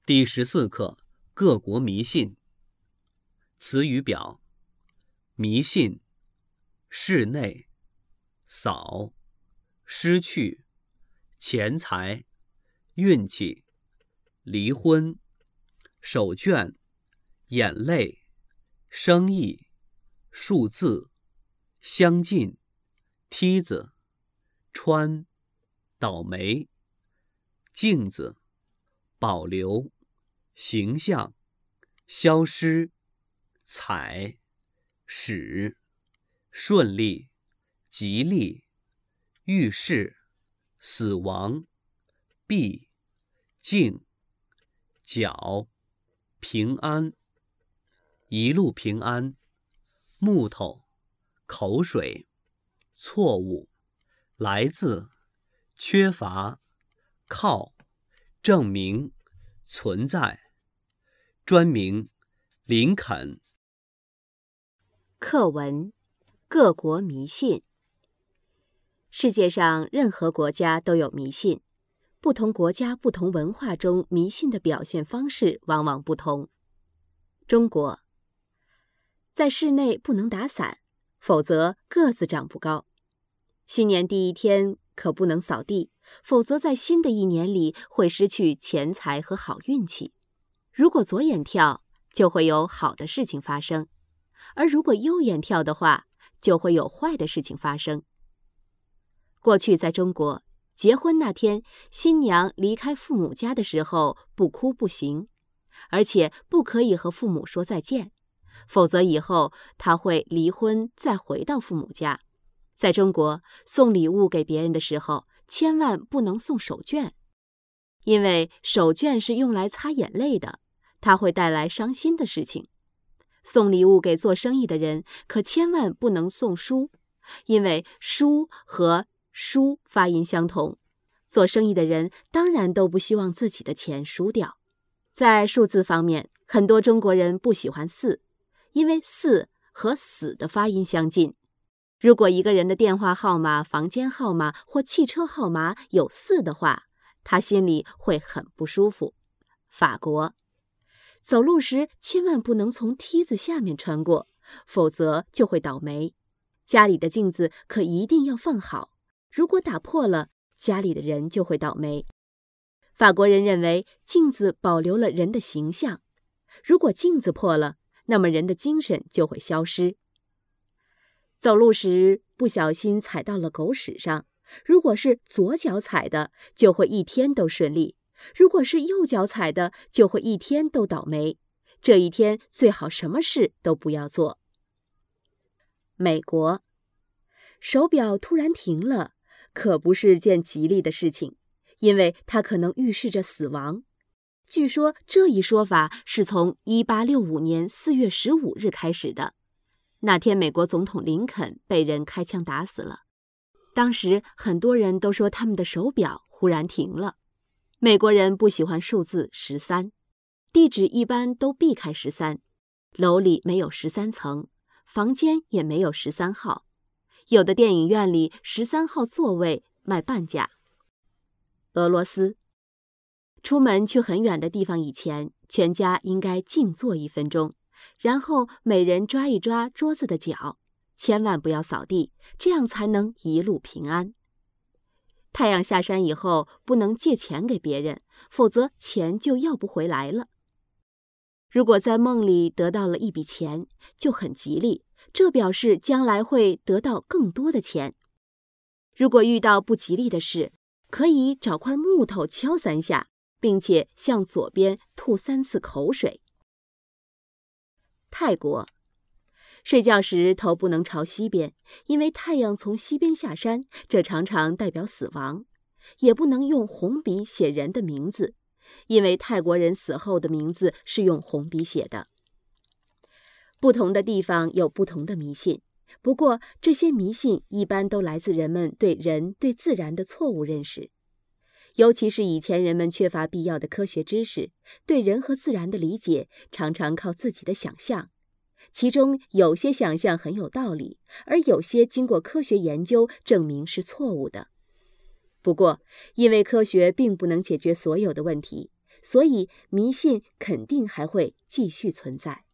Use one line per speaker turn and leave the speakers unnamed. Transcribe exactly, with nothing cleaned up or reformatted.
第十四课各国迷信。词语表：迷信、室内、扫、失去、钱财、运气、离婚、手绢、眼泪、生意、数字、相近、梯子、穿、倒霉、镜子、保留、形象、消失、采、使、顺利、吉利、遇事、死亡、必、静、脚、平安、一路平安、木头、口水、错误、来自、缺乏、靠、证明、存在、专名、林肯。
课文：各国迷信。世界上任何国家都有迷信，不同国家不同文化中迷信的表现方式往往不同。中国，在室内不能打伞，否则个子长不高。新年第一天可不能扫地，否则在新的一年里会失去钱财和好运气。如果左眼跳，就会有好的事情发生，而如果右眼跳的话，就会有坏的事情发生。过去在中国，结婚那天，新娘离开父母家的时候不哭不行，而且不可以和父母说再见，否则以后她会离婚再回到父母家。在中国，送礼物给别人的时候，千万不能送手绢，因为手绢是用来擦眼泪的，它会带来伤心的事情。送礼物给做生意的人，可千万不能送书，因为书和输发音相同，做生意的人当然都不希望自己的钱输掉。在数字方面，很多中国人不喜欢四，因为四和死的发音相近。如果一个人的电话号码、房间号码或汽车号码有四的话，他心里会很不舒服。法国，走路时千万不能从梯子下面穿过，否则就会倒霉。家里的镜子可一定要放好，如果打破了，家里的人就会倒霉。法国人认为镜子保留了人的形象，如果镜子破了，那么人的精神就会消失。走路时不小心踩到了狗屎上，如果是左脚踩的，就会一天都顺利；如果是右脚踩的，就会一天都倒霉。这一天最好什么事都不要做。美国，手表突然停了，可不是件吉利的事情，因为它可能预示着死亡。据说这一说法是从一八六五年四月十五日开始的。那天美国总统林肯被人开枪打死了，当时很多人都说他们的手表忽然停了。美国人不喜欢数字十三，地址一般都避开十三，楼里没有十三层，房间也没有十三号，有的电影院里十三号座位卖半价。俄罗斯，出门去很远的地方以前，全家应该静坐一分钟，然后每人抓一抓桌子的角，千万不要扫地，这样才能一路平安。太阳下山以后，不能借钱给别人，否则钱就要不回来了。如果在梦里得到了一笔钱，就很吉利，这表示将来会得到更多的钱。如果遇到不吉利的事，可以找块木头敲三下，并且向左边吐三次口水。泰国，睡觉时头不能朝西边，因为太阳从西边下山，这常常代表死亡。也不能用红笔写人的名字，因为泰国人死后的名字是用红笔写的。不同的地方有不同的迷信，不过这些迷信一般都来自人们对人对自然的错误认识。尤其是以前人们缺乏必要的科学知识，对人和自然的理解常常靠自己的想象，其中有些想象很有道理，而有些经过科学研究证明是错误的。不过，因为科学并不能解决所有的问题， 所以迷信肯定还会继续存在。